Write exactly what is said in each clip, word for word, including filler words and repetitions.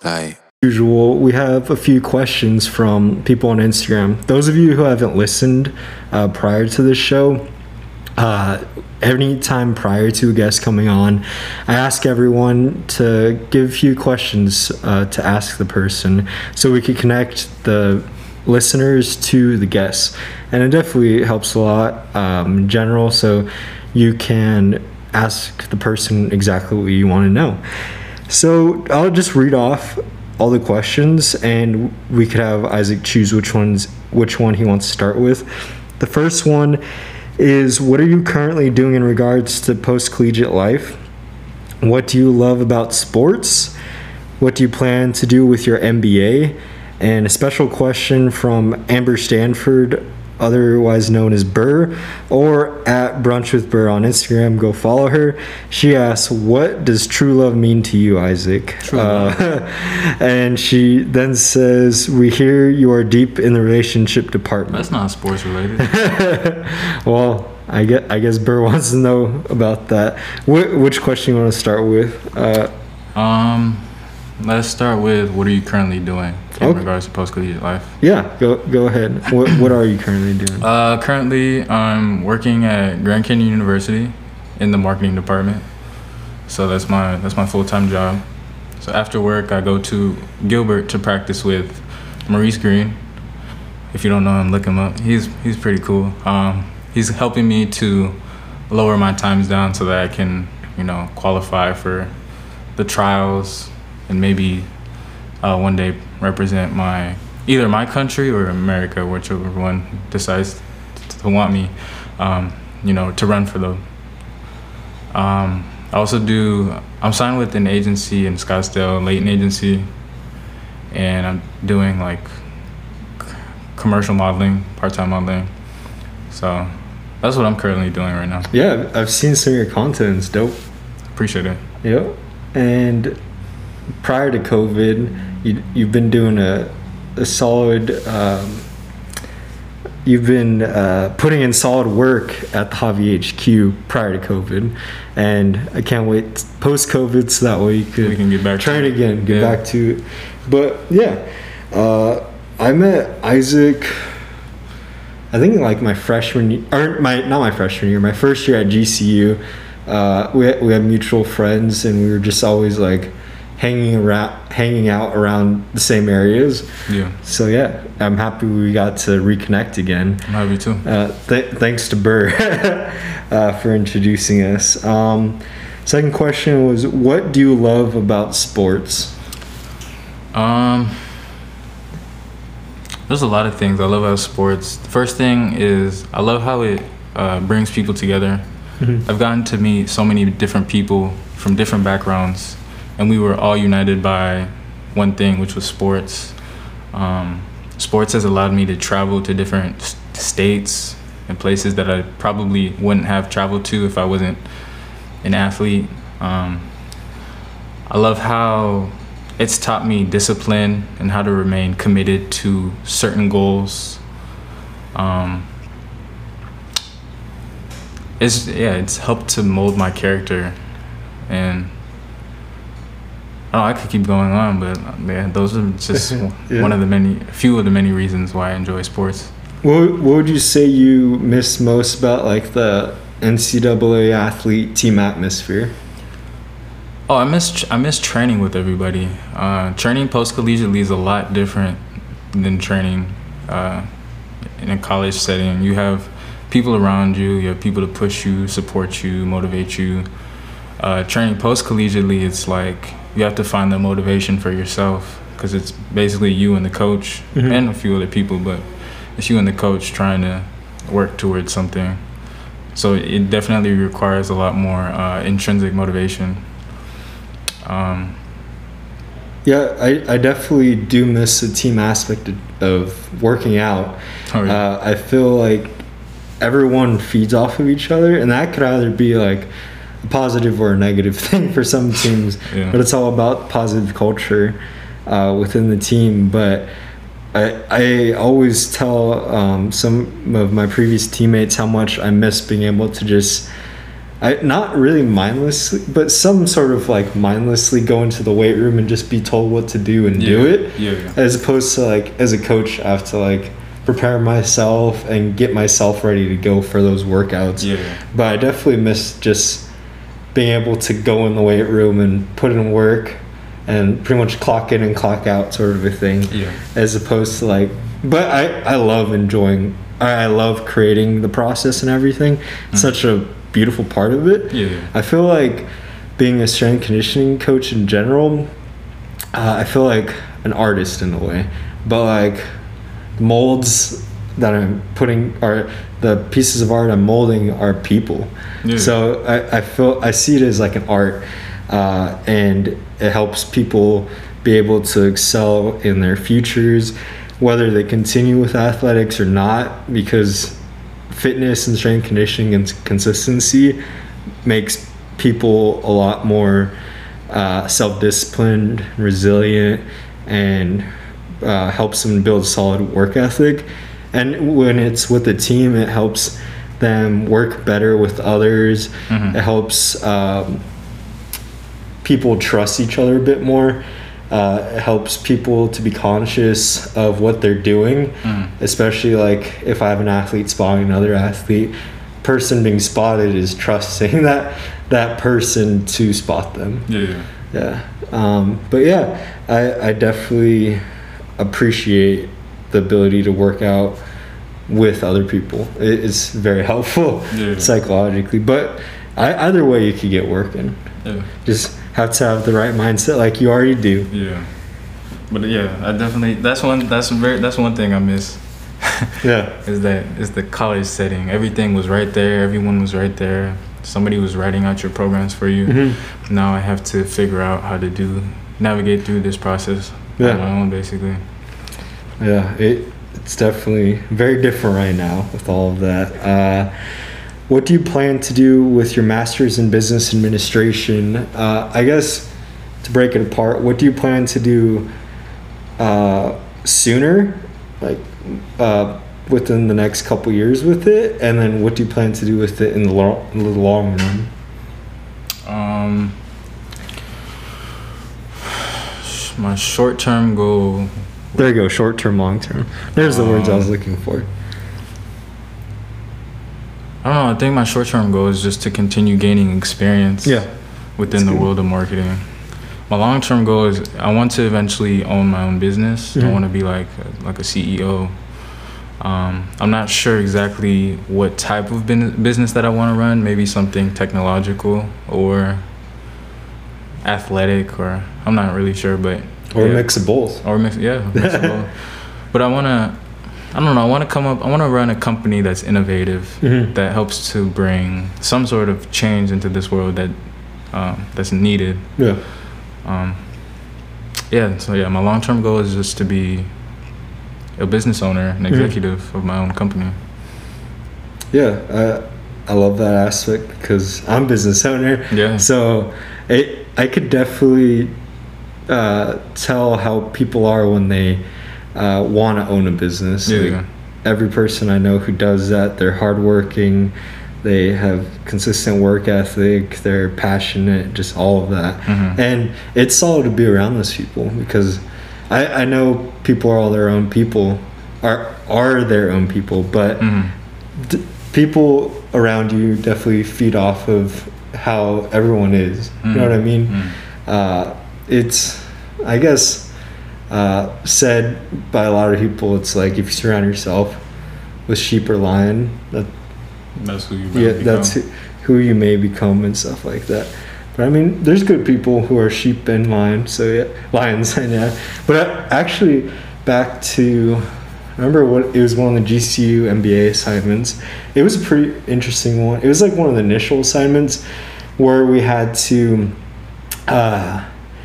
Hi. Usual, we have a few questions from people on Instagram. Those of you who haven't listened uh, prior to this show, uh, any time prior to a guest coming on, I ask everyone to give a few questions uh, to ask the person so we can connect the listeners to the guests. And it definitely helps a lot um, in general, so you can ask the person exactly what you want to know. So I'll just read off all the questions and we could have Isaac choose which ones which one he wants to start with. The first one is, what are you currently doing in regards to post-collegiate life? What do you love about sports? What do you plan to do with your M B A? And a special question from Amber Stanford, otherwise known as Burr, or at Brunch with Burr on Instagram. Go follow her. She asks, what does true love mean to you, Isaac? True love. Uh, and she then says, we hear you are deep in the relationship department. That's not sports related. Well, I guess, I guess Burr wants to know about that. Wh- which question you want to start with? Uh, um, let's start with, what are you currently doing in Okay. regards to post-collegiate life? yeah, go go ahead. What what are you currently doing? Uh, currently, I'm working at Grand Canyon University in the marketing department. So that's my that's my full-time job. So after work, I go to Gilbert to practice with Maurice Green. If you don't know him, look him up. He's he's pretty cool. Um, he's helping me to lower my times down so that I can, you know, qualify for the trials and maybe uh, one day represent my either my country or America, whichever one decides to want me, um, you know, to run for them. Um, I also do, I'm signed with an agency in Scottsdale, Leighton Agency, and I'm doing like c- commercial modeling, part-time modeling. So that's what I'm currently doing right now. Yeah, I've seen some of your content. It's dope. Appreciate it. Yep. And prior to COVID, you, you've been doing a, a solid, um, you've been uh, putting in solid work at the Javi H Q prior to COVID. And I can't wait post-COVID so that way you could We can get back to try it it. again, get Yeah. back to it. But yeah, uh, I met Isaac, I think like my freshman year, or my, not my freshman year, my first year at G C U. Uh, we had, we had mutual friends and we were just always like hanging around, hanging out around the same areas. Yeah, So yeah, I'm happy we got to reconnect again. I'm happy too. Uh, th- thanks to Burr uh, for introducing us. Um, second question was, what do you love about sports? Um, there's a lot of things I love about sports. The first thing is I love how it uh, brings people together. Mhm. I've gotten to meet so many different people from different backgrounds, and we were all united by one thing, which was sports. Um, sports has allowed me to travel to different s- states and places that I probably wouldn't have traveled to if I wasn't an athlete. Um, I love how it's taught me discipline and how to remain committed to certain goals. Um, it's yeah, it's helped to mold my character, and I don't know, I could keep going on, but yeah, those are just Yeah. one of the many, few of the many reasons why I enjoy sports. What, what would you say you miss most about like the N C double A athlete team atmosphere? Oh, I miss tr- I miss training with everybody. Uh, training post collegiately is a lot different than training uh, in a college setting. You have people around you. You have people to push you, support you, motivate you. Uh, training post collegiately, it's like you have to find the motivation for yourself because it's basically you and the coach Mhm. and a few other people, but it's you and the coach trying to work towards something. So it definitely requires a lot more uh, intrinsic motivation. Um, Yeah, I, I definitely do miss the team aspect of, of working out. oh, yeah. Uh, I feel like everyone feeds off of each other, and that could either be like a positive or a negative thing for some teams. Yeah. But it's all about positive culture uh, within the team. But I I always tell um, some of my previous teammates how much I miss being able to just I not really mindlessly, but some sort of like mindlessly go into the weight room and just be told what to do and yeah. do it. Yeah, yeah. As opposed to like as a coach, I have to like prepare myself and get myself ready to go for those workouts. Yeah, yeah. But I definitely miss just being able to go in the weight room and put in work and pretty much clock in and clock out sort of a thing. Yeah. As opposed to like, but I, I love enjoying, I love creating the process and everything. It's mm-hmm. such a beautiful part of it. Yeah, yeah. I feel like being a strength conditioning coach in general, uh, I feel like an artist in a way, but like molds that I'm putting are the pieces of art I'm molding are people. Yeah. So I, I feel I see it as like an art, uh, and it helps people be able to excel in their futures, whether they continue with athletics or not, because fitness and strength conditioning and consistency makes people a lot more uh, self-disciplined, resilient, and uh, helps them build a solid work ethic. And when it's with a team, it helps them work better with others. Mm-hmm. It helps um, people trust each other a bit more. Uh, it helps people to be conscious of what they're doing, mm. especially like if I have an athlete spotting another athlete, person being spotted is trusting that that person to spot them. Yeah. Yeah. Um, but yeah, I, I definitely appreciate the ability to work out with other people. It is very helpful yeah. psychologically, but I, either way you could get working. Yeah. Just have to have the right mindset like you already do. Yeah. But yeah, I definitely that's one that's very that's one thing I miss. Yeah. Is that is the college setting. Everything was right there, everyone was right there. Somebody was writing out your programs for you. Mm-hmm. Now I have to figure out how to do navigate through this process yeah. on my own basically. Yeah, it it's definitely very different right now with all of that. Uh What do you plan to do with your master's in business administration? Uh, I guess to break it apart, what do you plan to do uh, sooner, like uh, within the next couple years with it? And then what do you plan to do with it in the, lo- in the long run? Um, my short-term goal. There you go, short-term, long-term. There's the um, words I was looking for. I don't know. I think my short-term goal is just to continue gaining experience yeah. within That's the good. world of marketing. My long-term goal is I want to eventually own my own business. Mm-hmm. I want to be like a, like a C E O. Um, I'm not sure exactly what type of business that I want to run. Maybe something technological or athletic, or I'm not really sure, but or yeah. a mix of both. Or mix, yeah, mix of both. But I want to. I don't know. I want to come up. I want to run a company that's innovative, mm-hmm. that helps to bring some sort of change into this world that um, that's needed. Yeah. Um, yeah. So yeah, my long-term goal is just to be a business owner, an executive mm-hmm. of my own company. Yeah, I I love that aspect because I'm a business owner. Yeah. So it I could definitely uh, tell how people are when they. Uh, want to own a business. Yeah, like yeah. Every person I know who does that, they're hardworking, they have consistent work ethic, they're passionate, just all of that. Mm-hmm. And it's solid to be around those people because I, I know people are all their own people, are are their own people, but mm-hmm. d- people around you definitely feed off of how everyone is. Mm-hmm. You know what I mean? Mm-hmm. Uh, it's, I guess, Uh, said by a lot of people, it's like if you surround yourself with sheep or lion, that that's who you yeah, become. that's who, who you may become and stuff like that. But I mean, there's good people who are sheep and lions, so yeah, lions and yeah. But I, actually, back to remember what it was one of the G C U M B A assignments. It was a pretty interesting one. It was like one of the initial assignments where we had to. Uh,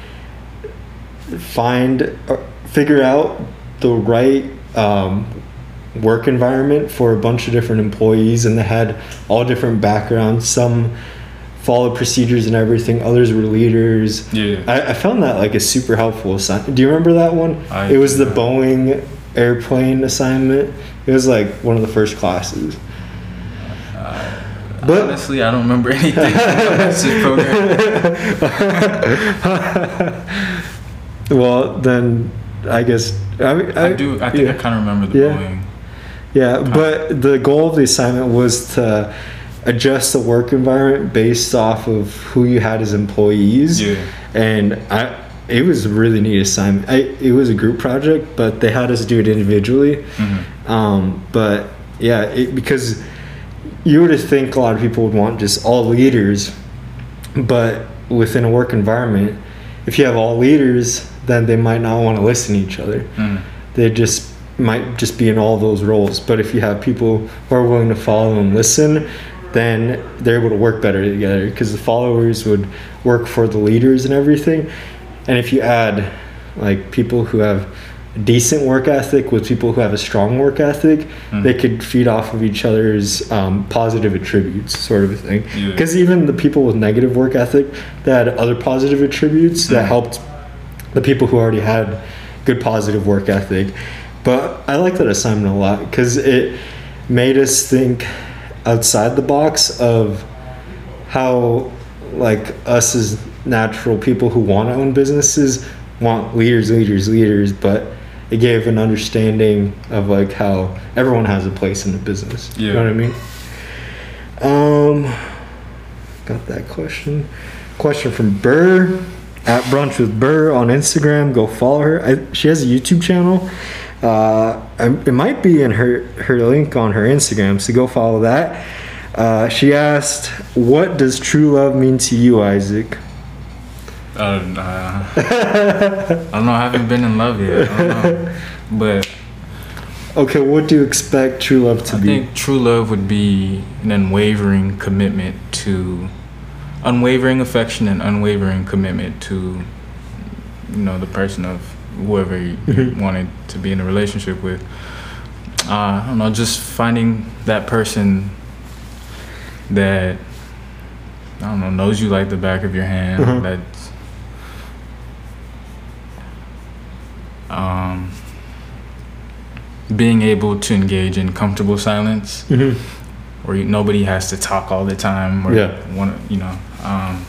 find or figure out the right um, work environment for a bunch of different employees, and they had all different backgrounds. Some followed procedures and everything, others were leaders. Yeah. I, I found that like a super helpful assignment. Do you remember that one? I it was the know. Boeing airplane assignment. It was like one of the first classes. Uh, But honestly, I don't remember anything from the message program. Well, then I guess I, I, I do. I think yeah. I kind of remember the Yeah. bullying. Yeah, but the goal of the assignment was to adjust the work environment based off of who you had as employees. Yeah. And I, it was a really neat assignment. I, it was a group project, but they had us do it individually. Mm-hmm. Um, but yeah, it, because you would think a lot of people would want just all leaders, but within a work environment, if you have all leaders, then they might not want to listen to each other. Mm. They just might just be in all those roles. But if you have people who are willing to follow and listen, then they're able to work better together, because the followers would work for the leaders and everything. And if you add like people who have a decent work ethic with people who have a strong work ethic, Mm. they could feed off of each other's um, positive attributes, sort of a thing. Yeah. Because even the people with negative work ethic, they had other positive attributes that Mm. helped the people who already had good positive work ethic. But I like that assignment a lot because it made us think outside the box of how, like, us as natural people who want to own businesses want leaders, leaders, leaders, but it gave an understanding of like how everyone has a place in the business. Yeah. You know what I mean? Um, got that question. Question from Burr at Brunch with Burr on Instagram. Go follow her. I, she has a YouTube channel. Uh, it might be in her her link on her Instagram, so go follow that. Uh, she asked, "What does true love mean to you, Isaac?" Uh, uh, I don't know. I haven't been in love yet. I don't know. But Okay, what do you expect true love to I be? think true love would be an unwavering commitment to, unwavering affection and unwavering commitment to, you know, the person of whoever you Mhm. wanted to be in a relationship with. Uh, I don't know, just finding that person that, I don't know, knows you like the back of your hand. Mhm. That's, um, being able to engage in comfortable silence, Mhm. where you, nobody has to talk all the time, or Yeah. one, you know. Um,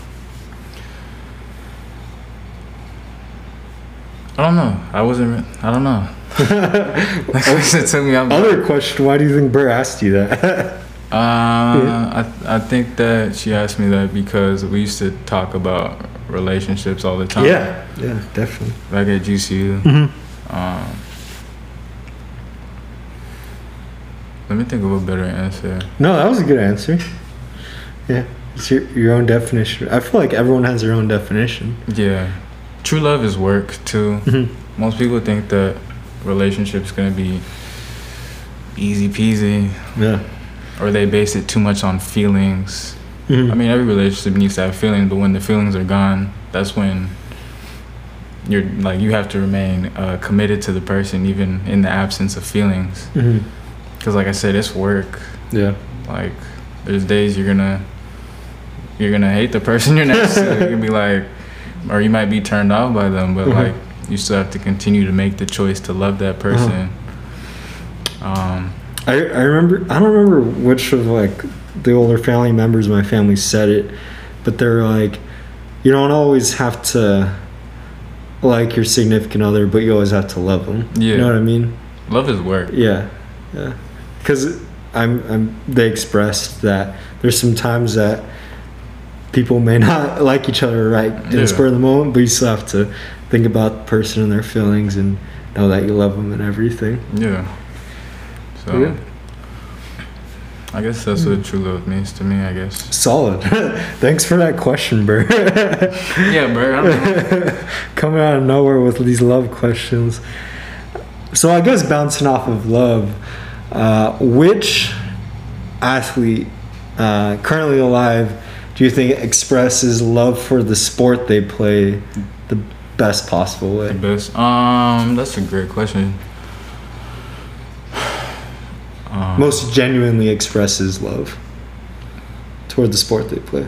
I don't know. I wasn't. I don't know. That question took me out. Other question, why do you think Burr asked you that? Uh, I I think that she asked me that because we used to talk about relationships all the time. yeah, yeah, definitely. Back at G C U. Mm-hmm. Um, let me think of a better answer. No, that was a good answer. Yeah, it's your, your own definition. I feel like everyone has their own definition. Yeah, true love is work too. Mm-hmm. Most people think that relationships gonna be easy peasy, Yeah. or they base it too much on feelings. Mm-hmm. I mean, every relationship needs to have feelings, but when the feelings are gone, that's when you're like, you have to remain uh, committed to the person, even in the absence of feelings. Mm-hmm. Because, like I said, it's work. Yeah. Like, there's days you're gonna you're gonna hate the person you're next to. You can be like, or you might be turned off by them, but Mhm. like, you still have to continue to make the choice to love that person. Um, I, I remember, I don't remember which of like the older family members of my family said it, but they're like, you don't always have to like your significant other, but you always have to love them. Yeah. You know what I mean? love is work. Yeah, yeah. Because I'm, I'm. They expressed that there's some times that people may not like each other right in Yeah. the spur of the moment, but you still have to think about the person and their feelings and know that you love them and everything. Yeah. So, Yeah. I guess that's what true love means to me, I guess. Solid. Thanks for that question, Bert. Yeah, bro. I don't know. Coming out of nowhere with these love questions. So I guess bouncing off of love, uh, which athlete uh, currently alive do you think expresses love for the sport they play the best possible The way? best. Um, that's a great question. Um, Most genuinely expresses love toward the sport they play.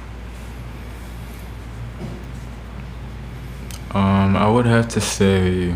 Um, I would have to say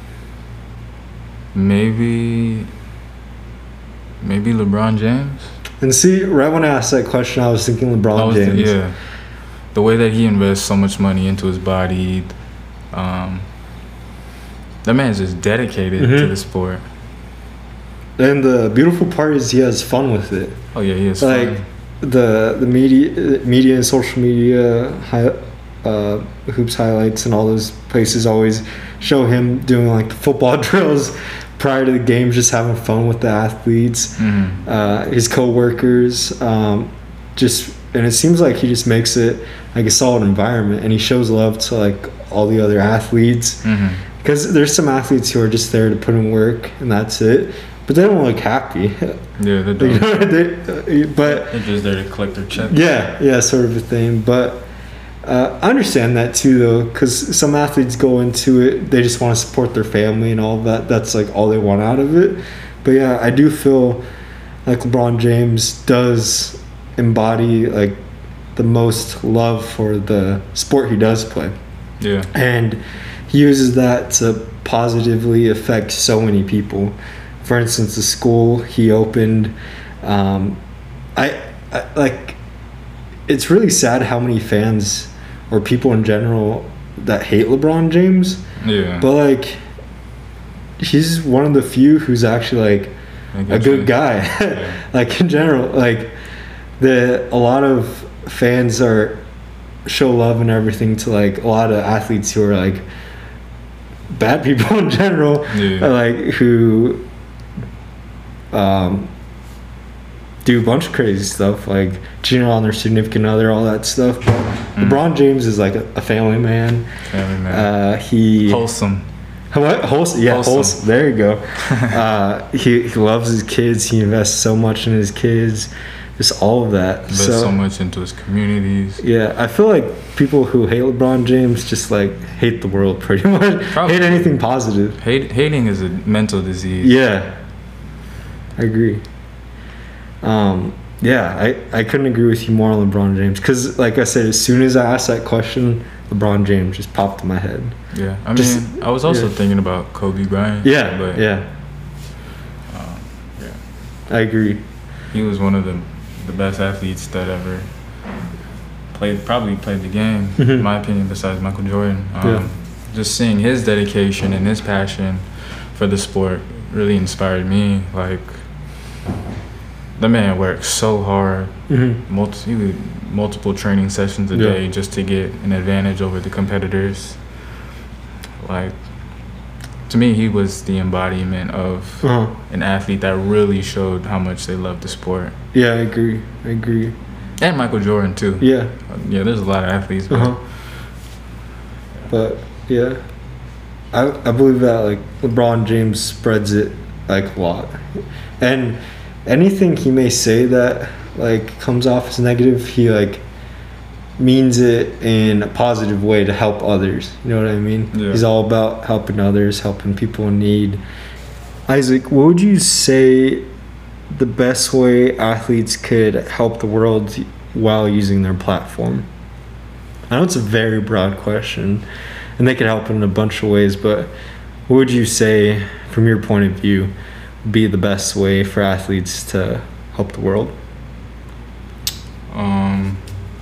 maybe maybe LeBron James. And see, right when I asked that question, I was thinking LeBron I was, James. yeah, the way that he invests so much money into his body, um, that man's just dedicated Mhm. to the sport. And the beautiful part is he has fun with it. Oh yeah, he is Like fun. the the media, media and social media, hi, uh, hoops highlights and all those places always show him doing like the football drills prior to the games, just having fun with the athletes, Mhm. uh, his coworkers. Um, just and it seems like he just makes it like a solid environment, and he shows love to like all the other athletes. Mhm. Because there's some athletes who are just there to put in work and that's it, but they don't look happy. Yeah, they're, You doing, know, they, uh, but they're just there to collect their check. yeah, yeah, sort of a thing. But uh, I understand that too, though, because some athletes go into it, they just want to support their family and all that. That's like all they want out of it. But yeah, I do feel like LeBron James does embody like the most love for the sport he does play, Yeah. and he uses that to positively affect so many people. For instance, the school he opened, um, I, I like. It's really sad how many fans or people in general that hate LeBron James, Yeah. but like, he's one of the few who's actually like a good guy. Yeah. Like in general, like the a lot of fans are show love and everything to like a lot of athletes who are like bad people in general, Yeah. uh, like who um, do a bunch of crazy stuff, like cheating on their significant other, all that stuff. But Mm. LeBron James is like a, a family man. Family man. Uh, he Wholesome. what wholesome? Yeah, Wholesome. wholesome. There you go. uh, he he loves his kids. He invests so much in his kids. Just all of that. Invests so, much into his communities. Yeah, I feel like people who hate LeBron James just like hate the world pretty much. Probably. Hate anything positive. Hate, hating is a mental disease. Yeah, I agree. Um, yeah, I, I couldn't agree with you more on LeBron James because, like I said, as soon as I asked that question, LeBron James just popped in my head. Yeah, I Just- mean, I was also yeah. thinking about Kobe Bryant. Yeah, but yeah, um, yeah, I agree. he was one of the the best athletes that ever played, probably played the game, Mhm. in my opinion, besides Michael Jordan. Um, Yeah. Just seeing his dedication and his passion for the sport really inspired me. Like, the man worked so hard, hmm multi, he would, multiple training sessions a Yeah. day just to get an advantage over the competitors. Like, to me, he was the embodiment of Uh-huh. an athlete that really showed how much they love the sport. Yeah, I agree. I agree. And Michael Jordan, too. Yeah. Uh, Yeah, there's a lot of athletes, but Uh-huh. But yeah, I I believe that like LeBron James spreads it like a lot, and anything he may say that like comes off as negative, he like means it in a positive way to help others. You know what I mean? Yeah. He's all about helping others, helping people in need. Isaac, what would you say the best way athletes could help the world while using their platform? I know it's a very broad question, and they could help in a bunch of ways, but what would you say, from your point of view, would be the best way for athletes to help the world? um,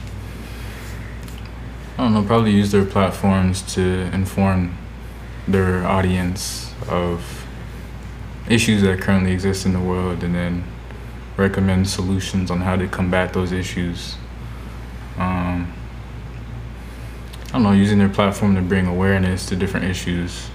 I don't know, probably use their platforms to inform their audience of issues that currently exist in the world, and then recommend solutions on how to combat those issues. Um, I don't know, using their platform to bring awareness to different issues.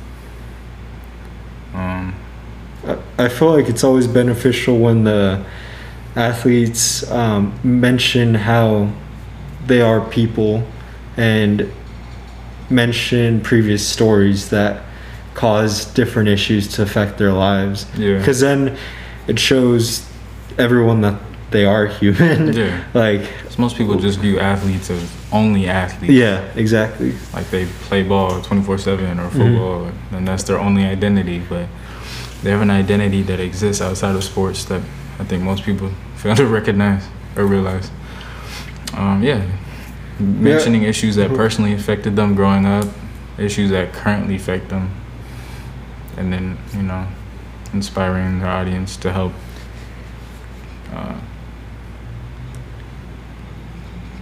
Um, I- I feel like it's always beneficial when the athletes um, mention how they are people and mention previous stories that cause different issues to affect their lives. Yeah. Because then it shows everyone that they are human. Yeah. Like, 'cause most people just view athletes as only athletes. yeah, exactly. Like they play ball twenty-four seven or football, and that's their only identity. But they have an identity that exists outside of sports that I think most people fail to recognize or realize. Um, yeah, mentioning issues that personally affected them growing up, issues that currently affect them, and then, you know, inspiring their audience to help uh,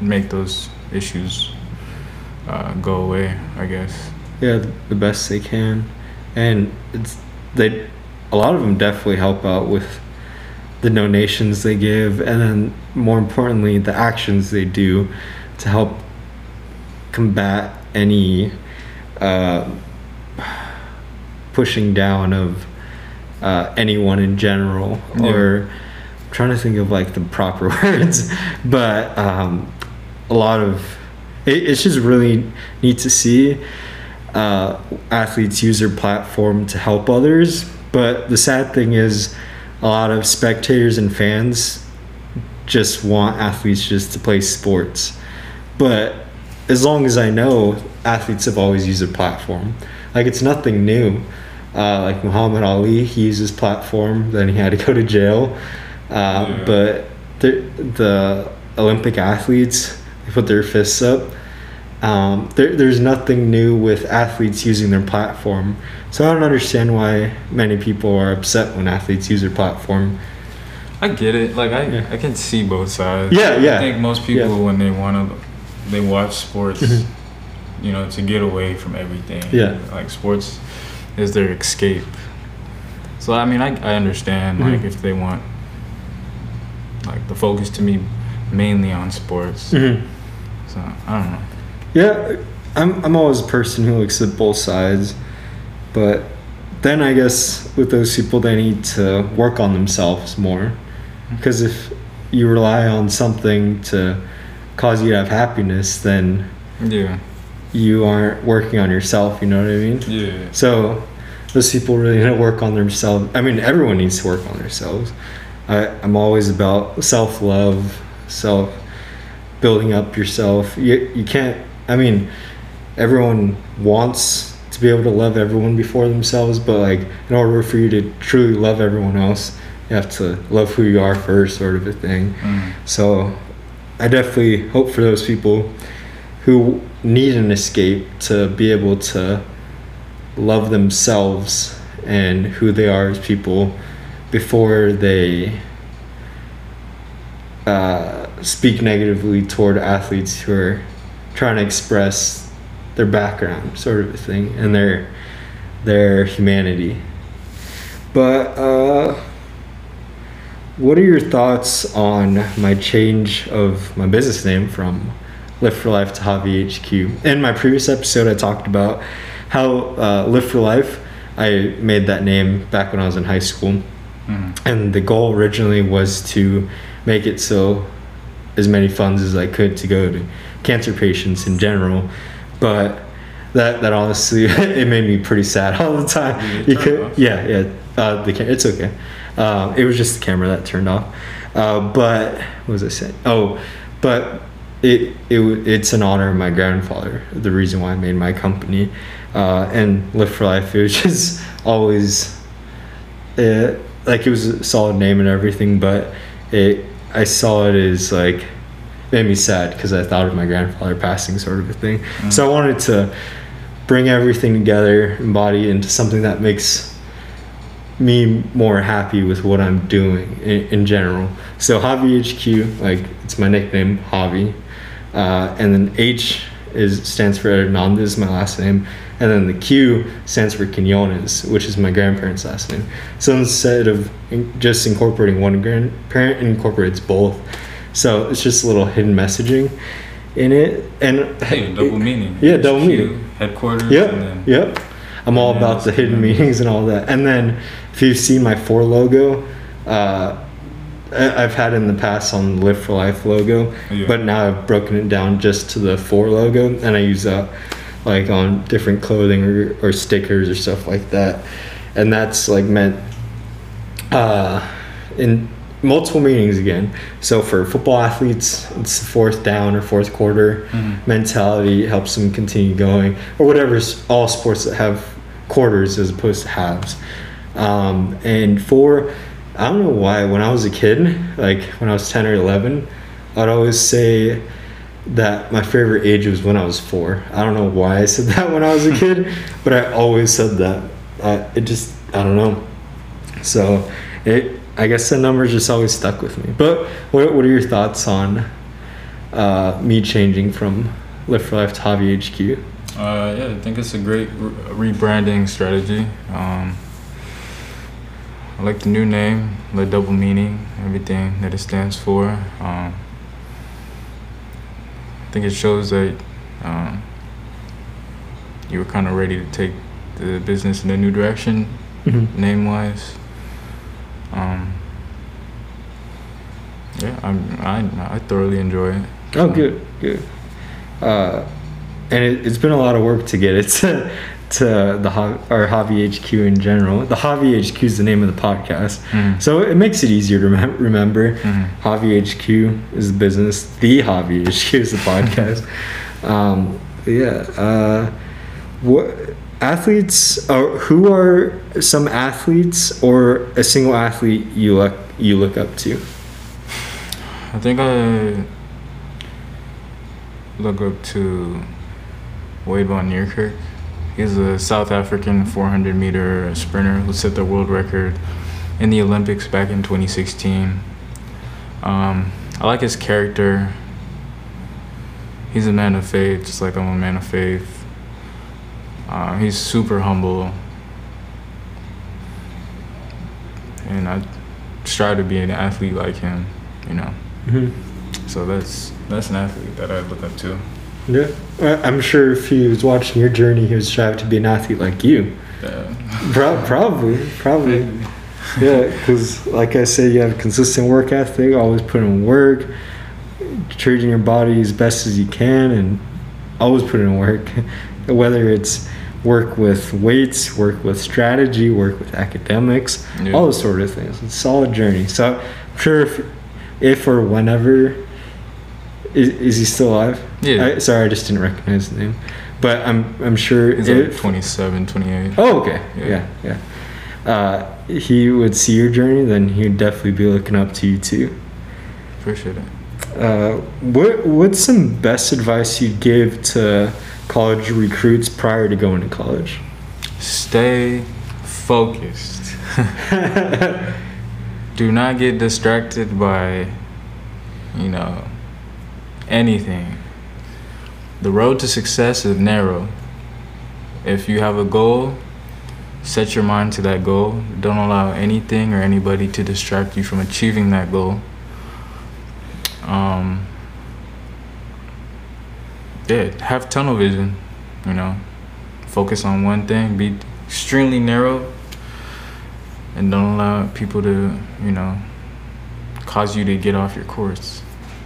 make those issues uh, go away, I guess. Yeah, the best they can, and it's they. A lot of them definitely help out with the donations they give, and then more importantly, the actions they do to help combat any uh, pushing down of uh, anyone in general. Yeah. Or I'm trying to think of like the proper words, but um, a lot of it, it's just really neat to see uh, athletes use their platform to help others. But the sad thing is, a lot of spectators and fans just want athletes just to play sports. But as long as I know, athletes have always used their platform. Like, it's nothing new. Uh, like Muhammad Ali, he used his platform, then he had to go to jail. Uh, yeah. But the, the Olympic athletes, they put their fists up. Um, there, there's nothing new with athletes using their platform. So I don't understand why many people are upset when athletes use their platform. I get it. Like, I, yeah. I can see both sides. Yeah, yeah. I think most people, yeah. when they want to, they watch sports, mm-hmm. you know, to get away from everything. Yeah. Like, sports is their escape. So, I mean, I, I understand, mm-hmm. like, if they want, like, the focus to be mainly on sports. Mm-hmm. So, I don't know. Yeah, I'm I'm always a person who looks at both sides, but then I guess with those people, they need to work on themselves more, because if you rely on something to cause you to have happiness, then yeah, you aren't working on yourself. You know what I mean? Yeah. So those people really need to work on themselves. I mean, everyone needs to work on themselves. I, I'm always about self-love, self building up yourself. You you can't. I mean, everyone wants to be able to love everyone before themselves, but like, in order for you to truly love everyone else, you have to love who you are first, sort of a thing. Mm. So I definitely hope for those people who need an escape to be able to love themselves and who they are as people before they uh, speak negatively toward athletes who are trying to express their background, sort of a thing, and their their humanity. But uh, what are your thoughts on my change of my business name from Lift for Life to Javi H Q? In my previous episode, I talked about how uh, Lift for Life, I made that name back when I was in high school, mm-hmm. and the goal originally was to make it so as many funds as I could to go to cancer patients in general, but that that honestly it made me pretty sad all the time. You could, yeah, yeah. Uh, the cam- it's okay. Uh, it was just the camera that turned off. Uh, but what was I saying? Oh, but it it it's an honor of my grandfather. The reason why I made my company, uh, and Lift for Life. It was just always, uh, like, it was a solid name and everything, but it I saw it as like. Made me sad because I thought of my grandfather passing, sort of a thing. Mm-hmm. So I wanted to bring everything together, embody into something that makes me more happy with what I'm doing in, in general. So Javi H Q, like, it's my nickname, Javi, uh, and then H is stands for Hernandez, my last name, and then the Q stands for Quinones, which is my grandparents' last name. So instead of in, just incorporating one grandparent, it incorporates both. So it's just a little hidden messaging in it, and hey, double meaning. Yeah, double meaning. Headquarters. Yep, and then, yep. I'm all about the hidden meanings and all that. And then if you've seen my four logo, uh, I've had it in the past on the Lift for Life logo, yeah. but now I've broken it down just to the four logo, and I use that like on different clothing or, or stickers or stuff like that. And that's like meant uh, in multiple meanings again. So for football athletes, it's the fourth down or fourth quarter mm-hmm. mentality. It helps them continue going, or whatever. All sports that have quarters as opposed to halves. Um, and for, I don't know why, when I was a kid, like when I was ten or eleven, I'd always say that my favorite age was when I was four. I don't know why I said that when I was a kid, but I always said that. Uh, it just, I don't know. So it, I guess the numbers just always stuck with me. But what what are your thoughts on uh, me changing from Live for Life to Hobby H Q? Uh, yeah, I think it's a great re- rebranding strategy. Um, I like the new name, the double meaning, everything that it stands for. Um, I think it shows that um, you were kind of ready to take the business in a new direction, mm-hmm. name-wise. Um, yeah, I'm, I I thoroughly enjoy it. Oh, good, good. Uh, and it, it's been a lot of work to get it to, to the ho- our Hobby H Q in general. The Hobby H Q is the name of the podcast, mm-hmm. so it makes it easier to rem- remember. Mm-hmm. Hobby H Q is the business. The Hobby H Q is the podcast. um, yeah. Uh, what athletes? Or who are some athletes or a single athlete you look you look up to? I think I look up to Wade van Niekerk. He's a South African four hundred meter sprinter who set the world record in the Olympics back in twenty sixteen. Um, I like his character. He's a man of faith, just like I'm a man of faith. Uh, he's super humble. And I strive to be an athlete like him, you know. Mm-hmm. So that's that's an athlete that I look up to. Yeah, I'm sure if he was watching your journey, he would strive to be an athlete like you. Yeah. Pro- probably, probably. Yeah, because like I said, you have a consistent work ethic, always put in work, treating your body as best as you can, and always put in work. Whether it's work with weights, work with strategy, work with academics, yeah. all those sort of things. It's a solid journey. So I'm sure if, if or whenever, is, is he still alive? Yeah. I, sorry, I just didn't recognize the name. But I'm I'm sure. He's if, like twenty-seven, twenty-eight. Oh, okay. Yeah, yeah. yeah. Uh, he would see your journey, then he would definitely be looking up to you too. Appreciate it. Uh, what What's some best advice you'd give to college recruits prior to going to college? Stay focused. Do not get distracted by, you know, anything. The road to success is narrow. If you have a goal, set your mind to that goal. Don't allow anything or anybody to distract you from achieving that goal. Um, yeah, have tunnel vision, you know. Focus on one thing, be extremely narrow, and don't allow people to, you know, cause you to get off your course.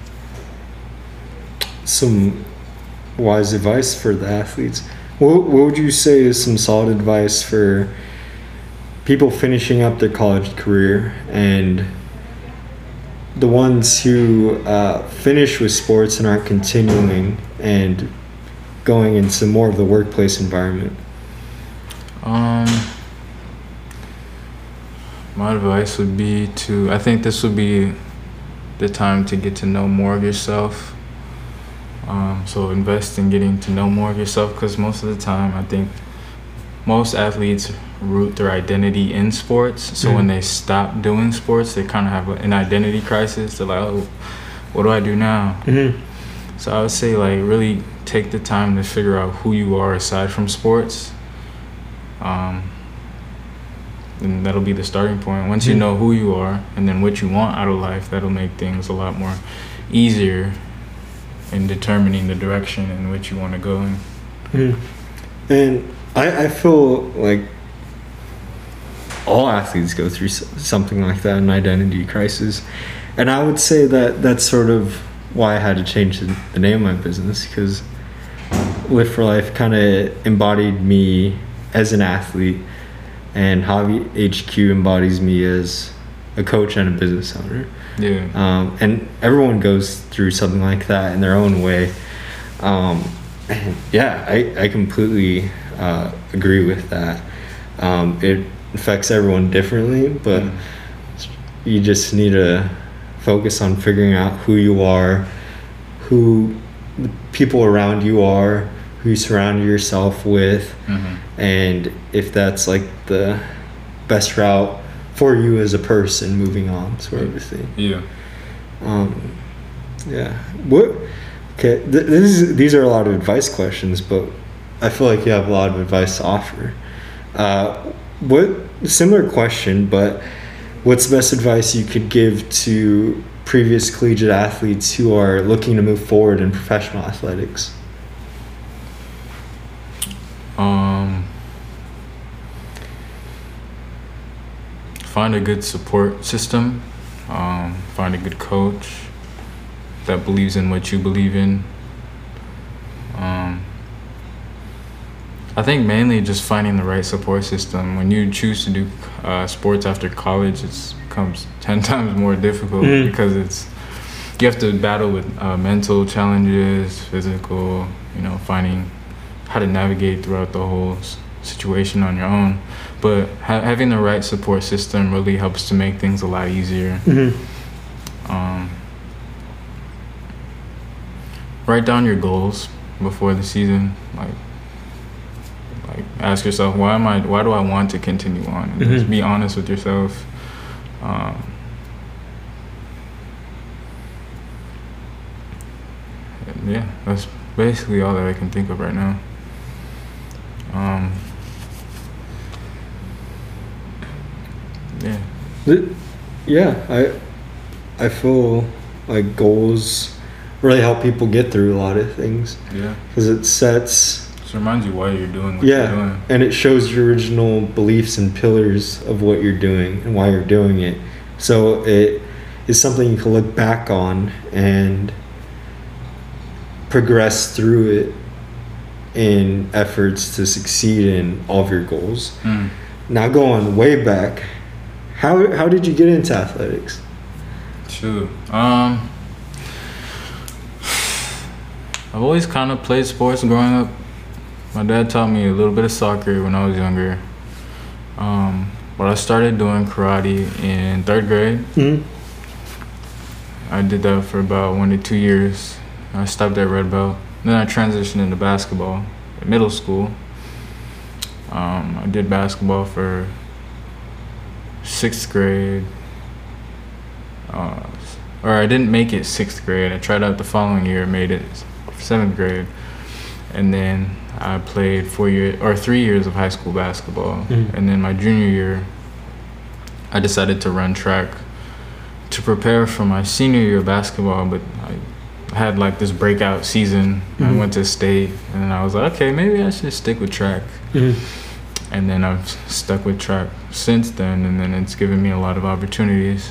Some wise advice for the athletes. What, what would you say is some solid advice for people finishing up their college career and the ones who uh, finish with sports and aren't continuing and going into more of the workplace environment? Um, my advice would be to, I think this would be the time to get to know more of yourself. Um, so invest in getting to know more of yourself, because most of the time I think most athletes root their identity in sports. So mm-hmm. when they stop doing sports, they kind of have an identity crisis. They're like, oh, what do I do now? Mm-hmm. So I would say, like, really take the time to figure out who you are aside from sports. Um, and that'll be the starting point. Once mm-hmm. you know who you are and then what you want out of life, that'll make things a lot more easier in determining the direction in which you want to go in. Mm-hmm. And I, I feel like all athletes go through something like that, an identity crisis. And I would say that that's sort of why I had to change the, the name of my business, because Live for Life kind of embodied me as an athlete, and Hobby H Q embodies me as a coach and a business owner. Yeah. Um, and everyone goes through something like that in their own way. Um, and yeah, I, I completely uh, agree with that. Um, it affects everyone differently, but mm. you just need to focus on figuring out who you are, who the people around you are, who you surround yourself with, mm-hmm. and if that's like the best route for you as a person moving on, sort of a thing. Yeah. Um, Yeah. What? Okay. Th- this is, these are a lot of advice questions, but I feel like you have a lot of advice to offer. Uh, what? Similar question, but what's the best advice you could give to previous collegiate athletes who are looking to move forward in professional athletics? Um, find a good support system. Um, find a good coach that believes in what you believe in. Um, I think mainly just finding the right support system. When you choose to do uh, sports after college, it becomes ten times more difficult mm. because it's you have to battle with uh, mental challenges, physical, you know, finding how to navigate throughout the whole s- situation on your own. But ha- having the right support system really helps to make things a lot easier. Mm-hmm. Um, write down your goals before the season. Like, like ask yourself, why am I? Why do I want to continue on? And mm-hmm. Just be honest with yourself. Um, and yeah, that's basically all that I can think of right now. Um, yeah. Yeah, I I feel like goals really help people get through a lot of things. Yeah. Because it sets. It reminds you why you're doing what yeah, you're doing. And it shows your original beliefs and pillars of what you're doing and why you're doing it. So it is something you can look back on and progress through it in efforts to succeed in all of your goals. Mm. Now going way back, how how did you get into athletics? Shoot. Um, I've always kind of played sports growing up. My dad taught me a little bit of soccer when I was younger. Um, but I started doing karate in third grade. Mm-hmm. I did that for about one to two years. I stopped at red belt. Then I transitioned into basketball in middle school. Um, I did basketball for sixth grade. Uh, or I didn't make it sixth grade. I tried out the following year, made it seventh grade. And then I played four years or three years of high school basketball. Mm-hmm. And then my junior year, I decided to run track to prepare for my senior year of basketball, but I had like this breakout season. Mm-hmm. I went to state, and then I was like, okay, maybe I should stick with track. Mm-hmm. And then I've stuck with track since then, and then it's given me a lot of opportunities.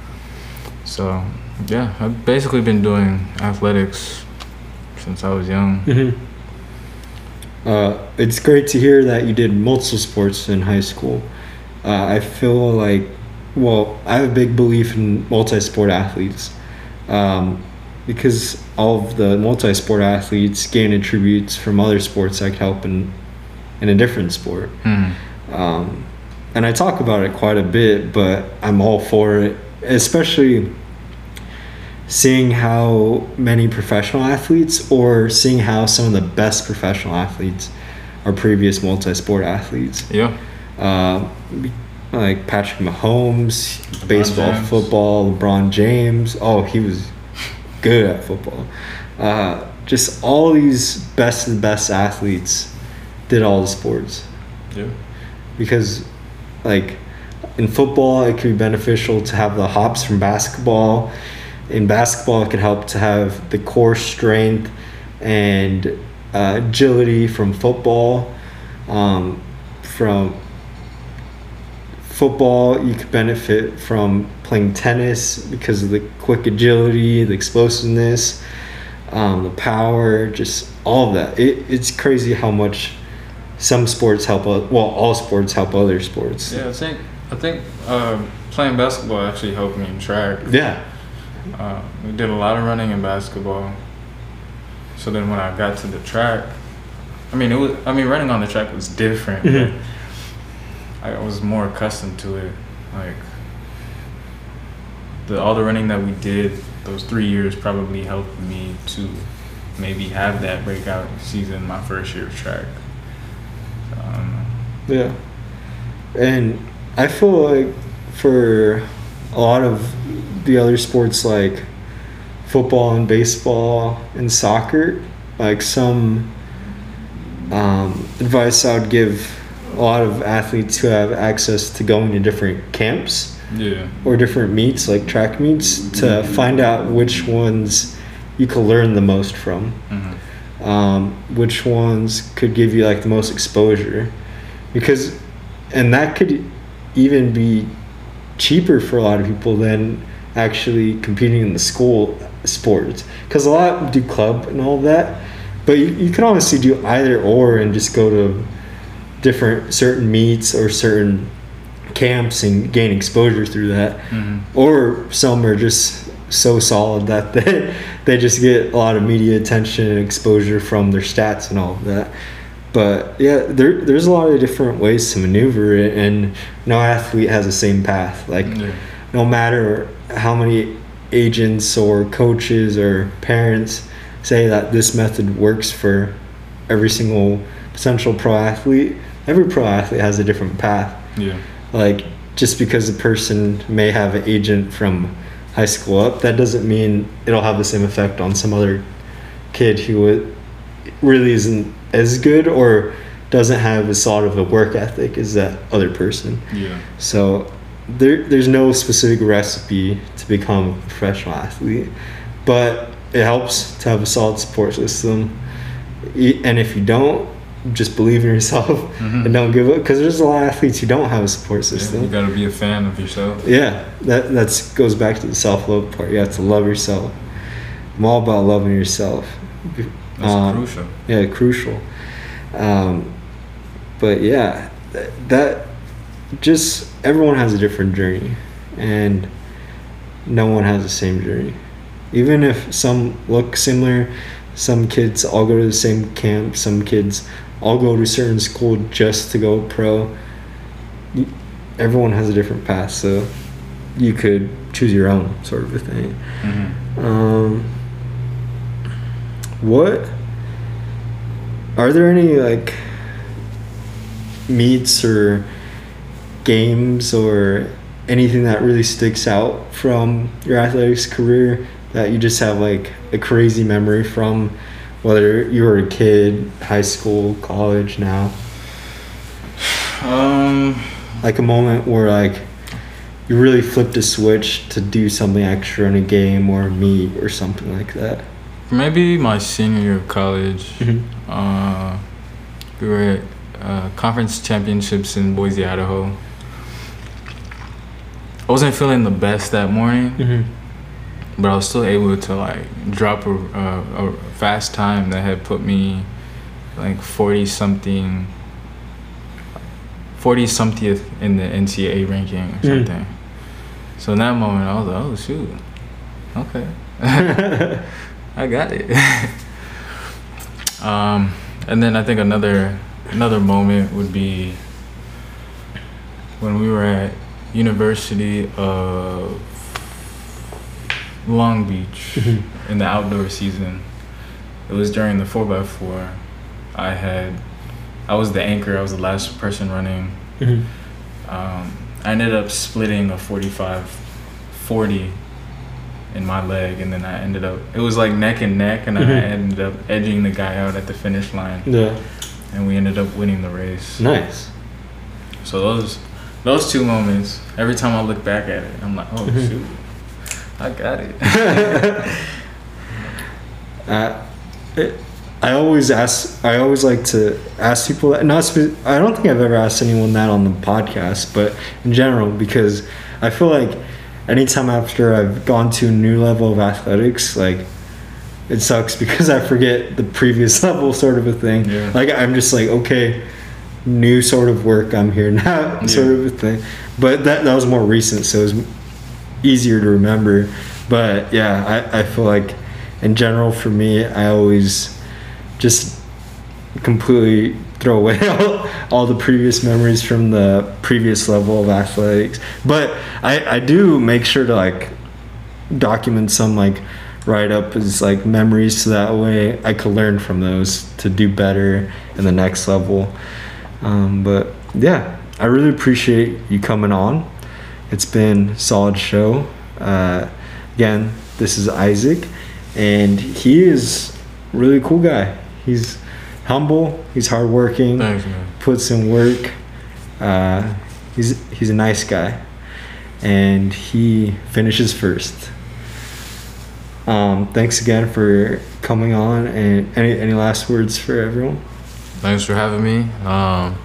So, yeah, I've basically been doing athletics since I was young. Mm-hmm. Uh, it's great to hear that you did multiple sports in high school. Uh, I feel like, well, I have a big belief in multi-sport athletes. Um, because all of the multi-sport athletes gain attributes from other sports that could help in in a different sport. Mm. Um, and I talk about it quite a bit, but I'm all for it, especially seeing how many professional athletes or seeing how some of the best professional athletes are previous multi-sport athletes. Yeah. Uh, like Patrick Mahomes, LeBron baseball, James. football, LeBron James. Oh, he was good at football. Uh, just all these best of the best athletes did all the sports. Yeah. Because, like, in football, it could be beneficial to have the hops from basketball. In basketball, it could help to have the core strength and uh, agility from football. Um, from football, you could benefit from playing tennis because of the quick agility, the explosiveness, um, the power, just all of that. It, it's crazy how much some sports help, well, all sports help other sports. Yeah, I think I think uh, playing basketball actually helped me in track. Yeah. Uh, we did a lot of running in basketball. So then when I got to the track, I mean, it was. I mean, running on the track was different. Mm-hmm. But I was more accustomed to it. Like the all the running that we did those three years probably helped me to maybe have that breakout season my first year of track. So, I don't know. Yeah, and I feel like for a lot of the other sports like football and baseball and soccer, like some um, advice I would give a lot of athletes who have access to going to different camps Yeah. or different meets, like track meets, to find out which ones you could learn the most from. Mm-hmm. Um, which ones could give you like the most exposure, because, and that could even be cheaper for a lot of people than actually competing in the school sports, because a lot do club and all that, but you, you can honestly do either or and just go to different certain meets or certain camps and gain exposure through that. Mm-hmm. Or some are just so solid that they, they just get a lot of media attention and exposure from their stats and all of that. But yeah, there there's a lot of different ways to maneuver it, and no athlete has the same path. Like Yeah. no matter how many agents or coaches or parents say that this method works for every single potential pro athlete, every pro athlete has a different path. Yeah. Like, just because a person may have an agent from high school up, that doesn't mean it'll have the same effect on some other kid who really isn't as good or doesn't have as solid of a work ethic as that other person. Yeah. So there, there's no specific recipe to become a professional athlete, but it helps to have a solid support system. E- And if you don't, just believe in yourself Mhm. and don't give up, because there's a lot of athletes who don't have a support Yeah, system. you gotta be a fan of yourself. Yeah, that that's goes back to the self-love part. You have to love yourself. I'm all about loving yourself. That's Um, crucial. Yeah, crucial. Um, but yeah, that, that just everyone has a different journey, and no one has the same journey. Even if some look similar, some kids all go to the same camp, some kids all go to a certain school just to go pro. Y- Everyone has a different path, so you could choose your own sort of a thing. Mm-hmm. Um, what are there any like meets or games or anything that really sticks out from your athletics career that you just have like a crazy memory from, whether you were a kid, high school, college, now? Um, Like a moment where like you really flipped a switch to do something extra in a game or a meet or something like that. maybe my senior year of college. Mhm. Uh, we were at uh, conference championships in Boise, Idaho. I wasn't feeling the best that morning, Mhm. but I was still able to like drop a, a, a fast time that had put me like forty something, forty something in the N C A A ranking or Mm. something. So in that moment, I was like, oh shoot, okay, I got it. um, and then I think another another moment would be when we were at University of Long Beach Mhm. in the outdoor season. It was during the four by four. I had, I was the anchor. I was the last person running. Mhm. Um, I ended up splitting a forty-five forty in my leg, and then I ended up, it was like neck and neck, and then I Mhm. ended up edging the guy out at the finish line, Yeah. and we ended up winning the race. Nice. So those those two moments, every time I look back at it, I'm like, oh Mhm. shoot, I got it. uh, it, I always ask. I always like to ask people that. Not. Spe- I don't think I've ever asked anyone that on the podcast, but in general, because I feel like anytime after I've gone to a new level of athletics, like it sucks because I forget the previous level, sort of a thing. Yeah. Like I'm just like, okay, new sort of work. I'm here now, Yeah. sort of a thing. But that that was more recent, so it was easier to remember. But yeah, I, I feel like in general for me, I always just completely throw away all, all the previous memories from the previous level of athletics. But I, I do make sure to like document some, like write up as like memories, so that way I could learn from those to do better in the next level. Um, but yeah, I really appreciate you coming on. It's been a solid show. Uh, again, this is Isaac, and he is a really cool guy. He's humble. He's hardworking. Thanks, man. Puts in work. Uh, he's he's a nice guy, and he finishes first. Um, thanks again for coming on, and any any last words for everyone? Thanks for having me. Um,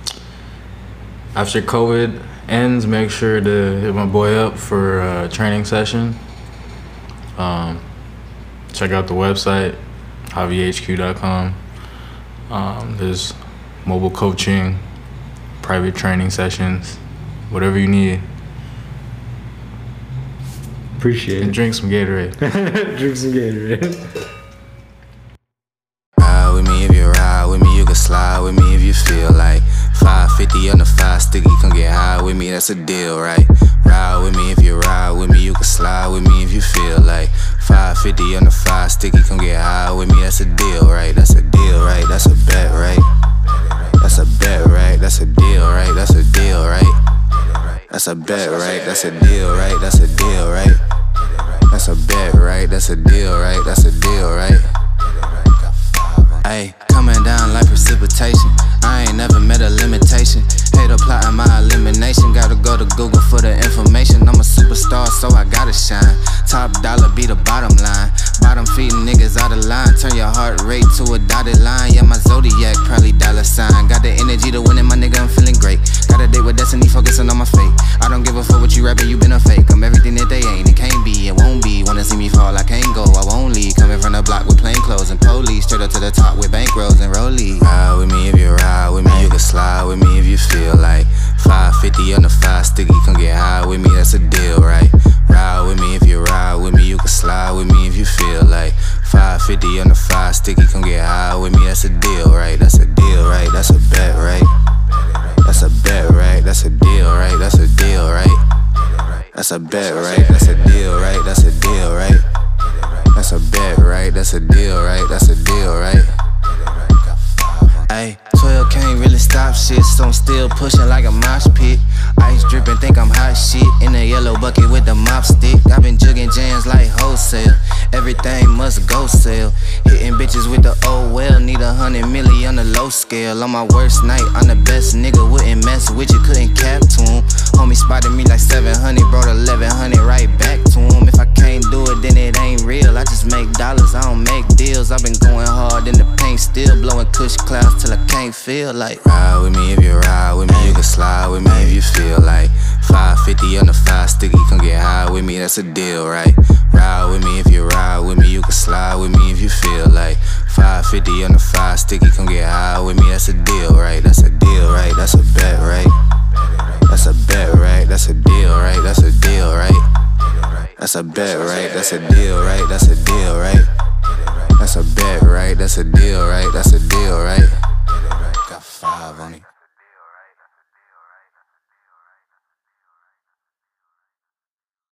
after COVID ends, make sure to hit my boy up for a training session. Um, check out the website, javi h q dot com. Um, there's mobile coaching, private training sessions, whatever you need. Appreciate And it. drink some Gatorade. Drink some Gatorade. Ride with me if you ride with me, you can slide with me if you feel like five fifty on the five sticky, come get high with me, that's a deal, right? Ride with me if you ride with me, you can slide with me if you feel like five fifty on the five sticky, come get high with me, that's a deal, right? That's a deal, right? That's a bet, right? That's a bet, right? That's a deal, right? That's a deal, right? That's a bet, right? That's a deal, right? That's a deal, right? That's a bet, right? That's a deal, right? That's a deal, right? Ayy, coming down like precipitation. I ain't never met a limitation. Hate plotting my elimination. Gotta go to Google for the information. I'm a superstar, so I gotta shine. Top dollar be the bottom line. Bottom feeding niggas out of line. Turn your heart rate to a dotted line. Yeah, my zodiac probably dollar sign. Got the energy to win it, my nigga, I'm feeling great. Got a date with destiny, focusing on my fate. I don't give a fuck what you rapping, you been a fake. I'm everything that they ain't, it can't be, it won't be. Wanna see me fall, I can't go, I won't leave. Coming from the block with plain clothes and police. Straight up to the top with bankrolls and rollies. Ride with me if you ride with me, you can slide with me if you feel like five fifty on the five sticky, come get high with me, that's a deal, right? Ride with me if you ride with me, you can slide with me if you feel like five fifty on the five sticky, come get high with me, that's a deal, right? That's a deal, right? That's a bet, right? That's a bet, right? That's a deal, right? That's a deal, right? That's a bet, right? That's a deal, right? That's a deal, right? That's a bet, right? That's a deal, right? That's a deal, right? Ayy, twelve can't really stop shit, so I'm still pushing like a mosh pit. Ice dripping, think I'm hot shit. In a yellow bucket with the mop stick. I've been jugging jams like wholesale. Everything must go sell. Hitting bitches with the oh well. Need a hundred milli on the low scale. On my worst night, I'm the best nigga. Wouldn't mess with you, couldn't cap to him. Homie spotted me like seven hundred, brought eleven hundred right back to him. If I can't do it, then it ain't real. I just make dollars, I don't make deals. I've been going hard in the paint, still blowing kush clouds till I can't feel like. Ride with me if you ride with me, you can slide with me if you feel like five fifty on the five sticky, come get high with me, that's a deal, right? Ride with me if you ride with me, you can slide with me if you feel like five fifty on the five sticky, come get high with me, that's a deal, right? That's a deal, right? That's a bet, right? That's a bet, right? That's a deal, right? That's a deal, right? That's a bet, right? That's a deal, right? That's a deal, right? That's a bet, right? That's a deal, right? That's a deal, right? Got five on it.